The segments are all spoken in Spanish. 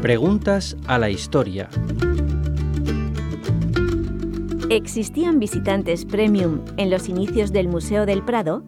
Preguntas a la historia. ¿Existían visitantes premium en los inicios del Museo del Prado?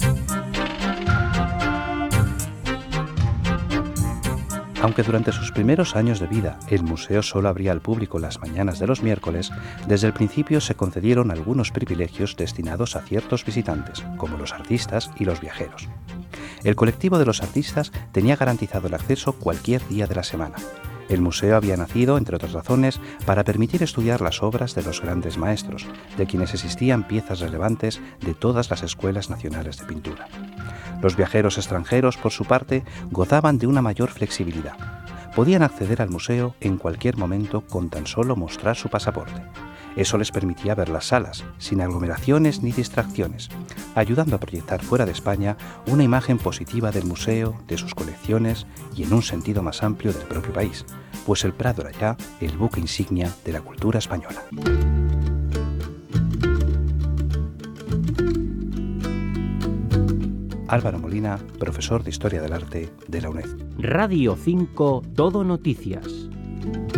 Aunque durante sus primeros años de vida el museo solo abría al público las mañanas de los miércoles, desde el principio se concedieron algunos privilegios destinados a ciertos visitantes, como los artistas y los viajeros. El colectivo de los artistas tenía garantizado el acceso cualquier día de la semana. El museo había nacido, entre otras razones, para permitir estudiar las obras de los grandes maestros, de quienes existían piezas relevantes de todas las escuelas nacionales de pintura. Los viajeros extranjeros, por su parte, gozaban de una mayor flexibilidad. Podían acceder al museo en cualquier momento con tan solo mostrar su pasaporte. Eso les permitía ver las salas, sin aglomeraciones ni distracciones, ayudando a proyectar fuera de España una imagen positiva del museo, de sus colecciones y en un sentido más amplio del propio país, pues el Prado era ya el buque insignia de la cultura española. Álvaro Molina, profesor de Historia del Arte de la UNED. Radio 5 Todo Noticias.